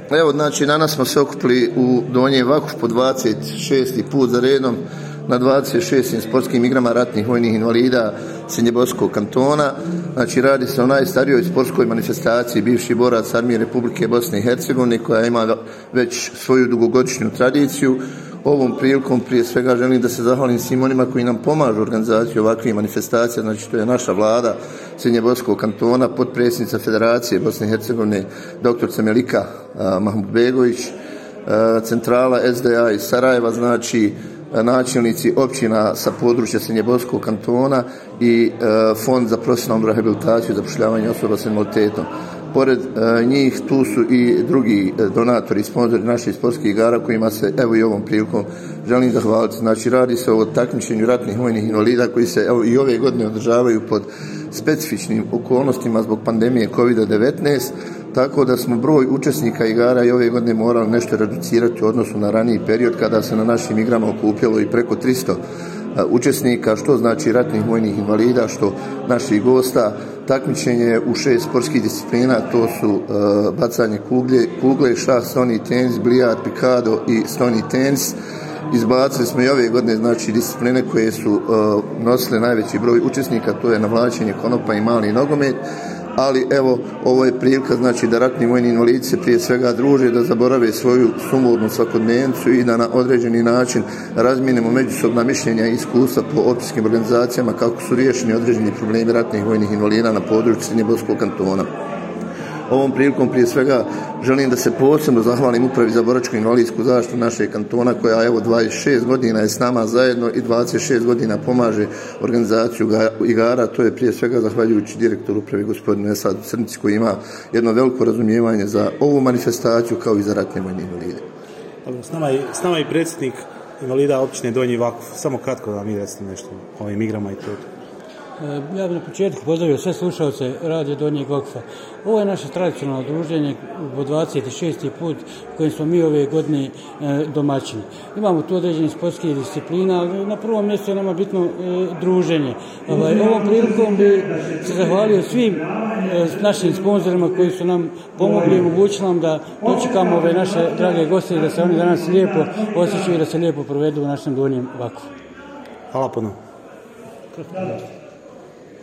Evo, znači, danas smo se okupili u Donji Vakuf po 26. put za redom na 26. sportskim igrama ratnih vojnih invalida Senjebosskog kantona. Znači, radi se o najstarijoj sportskoj manifestaciji bivših boraca Armije Republike Bosne i Hercegovine, koja ima već svoju dugogodišnju tradiciju. Ovom prilikom prije svega želim da se zahvalim svim onima koji nam pomažu u organizaciji ovakvih manifestacija. Znači, to je naša vlada Senjebosskog kantona, potpredsjednica Federacije Bosne i Hercegovine dr. Melika Mahmudbegović, centrala SDA iz Sarajeva, znači načelnici općina sa područja Senjebosskog kantona i Fond za profesionalnu rehabilitaciju i zapošljavanje osoba s invaliditetom. Pored njih tu su i drugi donatori i sponzori naših sportskih igara kojima se evo i ovom prilikom želim zahvaliti. Znači, radi se o takmičenju ratnih vojnih invalida koji se evo i ove godine održavaju pod specifičnim okolnostima zbog pandemije COVID-19, tako da smo broj učesnika igara i ove godine morali nešto reducirati u odnosu na raniji period kada se na našim igrama okupljalo i preko 300 učesnika, što znači ratnih vojnih invalida, što naših gosta. Takmičenje u 6 sportskih disciplina, to su bacanje kugle, šah, stoni tenis, bilijard, pikado i stoni tenis. Izbacili smo i ove godine, znači, discipline koje su nosile najveći broj učesnika, to je navlačenje konopa i mali nogomet. Ali evo, ovo je prilika, znači, da ratni vojni invalidi se prije svega druže, da zaborave svoju sumornu svakodnevnicu i da na određeni način razminemo međusobna mišljenja i iskustva po općinskim organizacijama kako su riješeni određeni problemi ratnih vojnih invalida na području Senjebosskog kantona. Ovom prilikom prije svega želim da se posebno zahvalim Upravi za boračko-invalidsku zaštitu našeg kantona, koja evo 26 godina je s nama zajedno i 26 godina pomaže organizaciju igara. To je prije svega zahvaljujući direktoru upravi gospodinu Esadu Crnici, koji ima jedno veliko razumijevanje za ovu manifestaciju kao i za ratne vojne invalide. S nama je predsjednik invalida općine Donji Vakuf. Samo kratko da mi recite nešto o ovim igrama i to. Ja bih na početku pozdravio sve slušalce Radio Donjeg Vakufa. Ovo je naše tradicionalno druženje po 26. put u kojem smo mi ove godine domaćini. Imamo tu određenih sportskih disciplina, ali na prvom mjestu je nama bitno druženje. Ovom prilikom bi se zahvalio svim našim sponzorima koji su nam pomogli i omogućili nam da dočekamo ove naše drage goste i da se oni danas lijepo osjećaju i da se lijepo provedu u našem Donjem Vakufu. Hvala puno.